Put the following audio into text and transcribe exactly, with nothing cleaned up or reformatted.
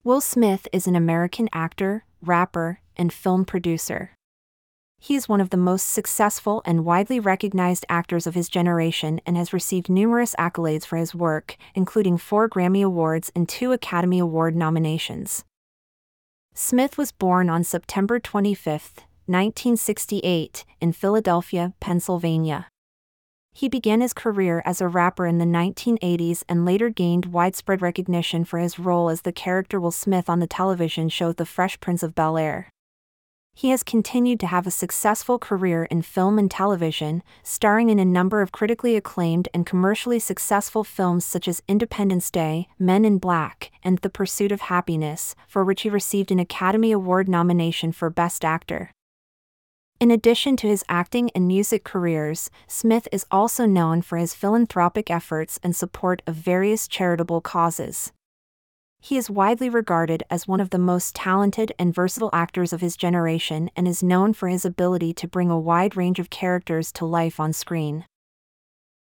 Will Smith is an American actor, rapper, and film producer. He is one of the most successful and widely recognized actors of his generation and has received numerous accolades for his work, including four Grammy Awards and two Academy Award nominations. Smith was born on September twenty-fifth, nineteen sixty-eight, in Philadelphia, Pennsylvania. He began his career as a rapper in the nineteen eighties and later gained widespread recognition for his role as the character Will Smith on the television show The Fresh Prince of Bel-Air. He has continued to have a successful career in film and television, starring in a number of critically acclaimed and commercially successful films such as Independence Day, Men in Black, and The Pursuit of Happiness, for which he received an Academy Award nomination for Best Actor. In addition to his acting and music careers, Smith is also known for his philanthropic efforts and support of various charitable causes. He is widely regarded as one of the most talented and versatile actors of his generation and is known for his ability to bring a wide range of characters to life on screen.